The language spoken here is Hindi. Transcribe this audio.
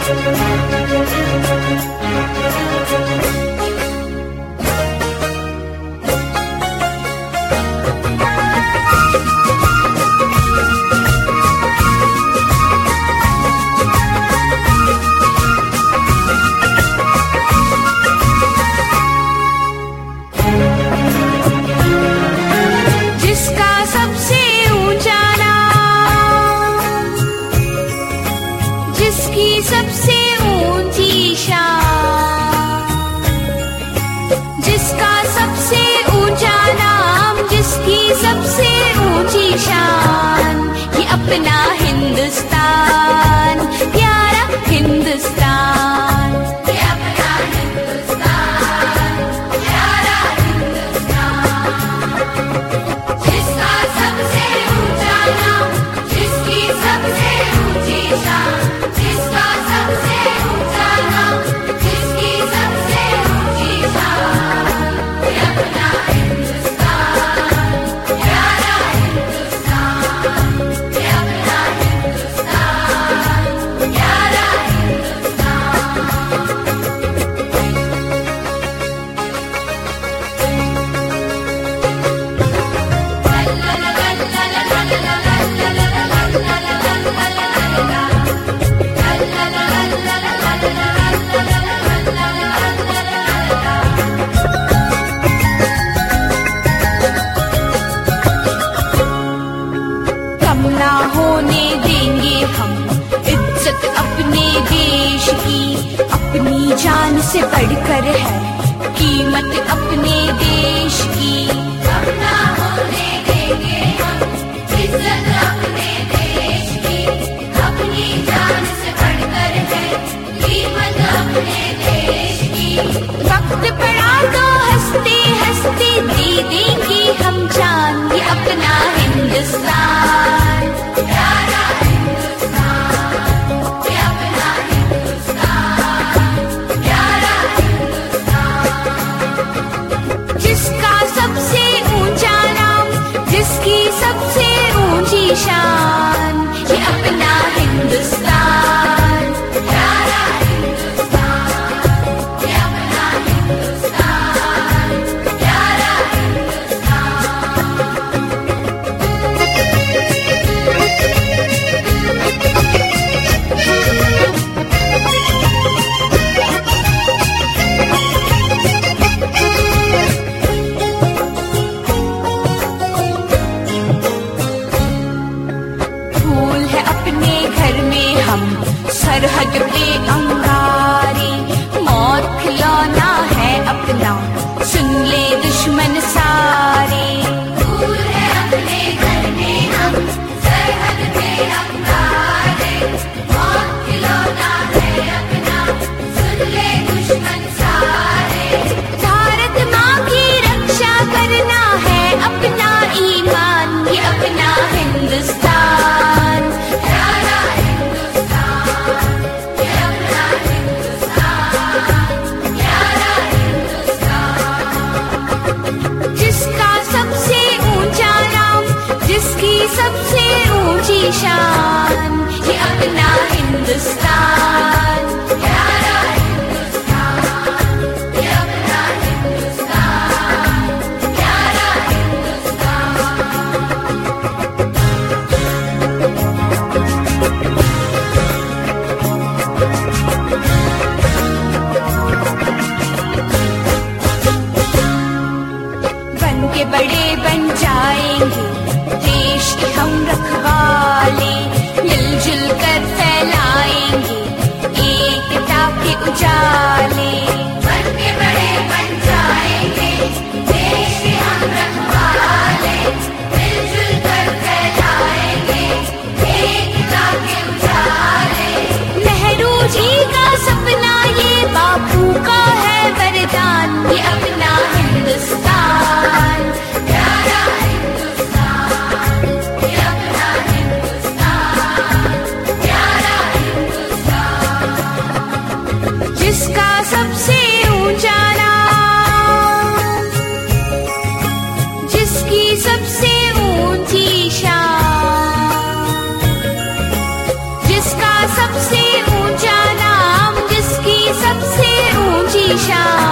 अपना हिंदुस्तान, प्यारा हिंदुस्तान, ये अपना हिंदुस्तान, प्यारा हिंदुस्तान, जिसका सबसे ऊंचा नाम, जिसकी सबसे ऊंची शान, जिसका सबसे ऊंचा नाम, जिसकी सबसे ऊंची शान, ये अपना हिंदुस्तान, प्यारा हिंदुस्तान, ये अपना हिंदुस्तान, प्यारा कम ना होने देंगे हम इज्जत अपने देश की, अपनी जान से बढ़कर है कीमत अपने देश की। कम ना होने देंगे हम इज्जत अपने देश की, अपनी जान से बढ़कर है कीमत अपने देश की। वक्त पड़ा तो हंसते हंसते दे देंगे हम जान, ये अपना हिंदुस्तान, प्यारा हिंदुस्तान, ये अपना हिंदुस्तान, प्यारा हिंदुस्तान, जिसका सबसे ऊंचा नाम, जिसकी सबसे ऊंची शान, ये अपना हिंदुस्तान, प्यारा हिंदुस्तान, ये अपना हिंदुस्तान, प्यारा फूल है अपने घर में हम सरहद पे अंगारे, मौत खिलौना है अपना सुन ले दुश्मन सारे। फूल है अपने घर में हम सरहद पे अंगारे, मौत खिलौना है अपना सुन ले दुश्मन सारे। भारत माँ की रक्षा करना है अपना ईमान, ये अपना हिंदुस्तान, प्यारा हिंदुस्तान, ये अपना हिंदुस्तान, प्यारा हिंदुस्तान, जिसका सबसे ऊंचा नाम, जिसकी सबसे ऊंची शान, ये अपना हिंदुस्तान, प्यारा हिंदुस्तान, ये अपना हिंदुस्तान, प्यारा बन के बड़े बन जाएंगे देश के हम रखवाले, मिलजुल कर फैलाएंगे ऊंची शान।